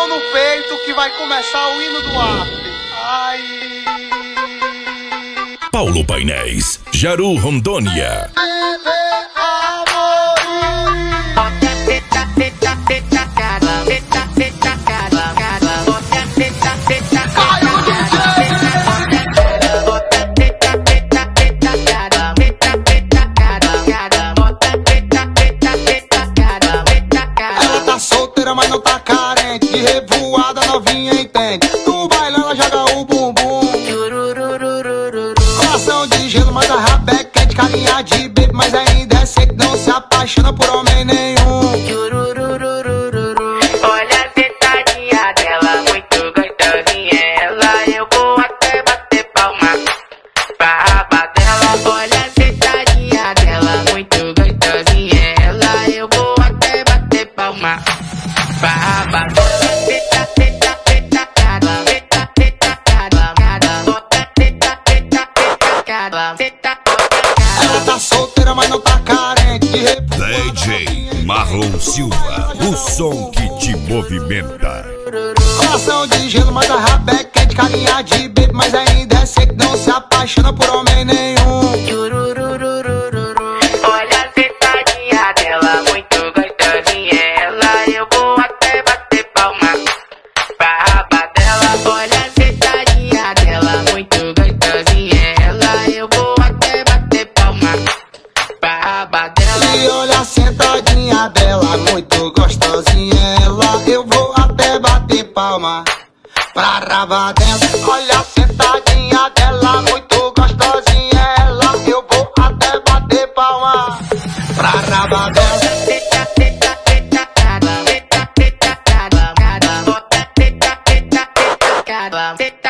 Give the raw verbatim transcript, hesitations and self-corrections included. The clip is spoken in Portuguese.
mão no peito que vai começar o hino do after. Ai. Paulo Painéis, Jaru Rondônia. Ela tá solteira, mas não tá carente. De revoada novinha entende. No baile ela joga o bumbum. Coração de gelo, mas a rabeca é de carinha de bebê. Mas ainda é seco, não se apaixona por homem nenhum. Olha a sentadinha dela, muito gostosinha ela. Eu vou até bater palma pra raba dela. Olha a sentadinha dela, muito gostosinha ela. Eu vou até bater palma pra raba dela. Senta, senta, senta, cara. Senta, senta, cara. Bota, senta, senta, senta, cara. Senta, Ela tá solteira, mas não tá carente. De revoada D J Marlon Silva, o som que te movimenta. coração de gelo, mas a rabeca é de carinha de bebê. Mas ainda é seco, não se apaixona por homem nenhum. olha a sentadinha dela, muito gostosinha ela. Eu vou até bater palma pra raba dela. Olha a sentadinha dela, muito gostosinha ela. Eu vou até bater palma pra raba dela. E olha a sentadinha dela, muito gostosinha ela. Eu vou até bater palma pra raba dela. Olha a sentadinha dela, muito gostosinha ela. Eu vou até bater palma pra raba dela. Senta, senta, senta, cara. Senta, senta, cara. Bota, senta, senta, senta, cara. Senta,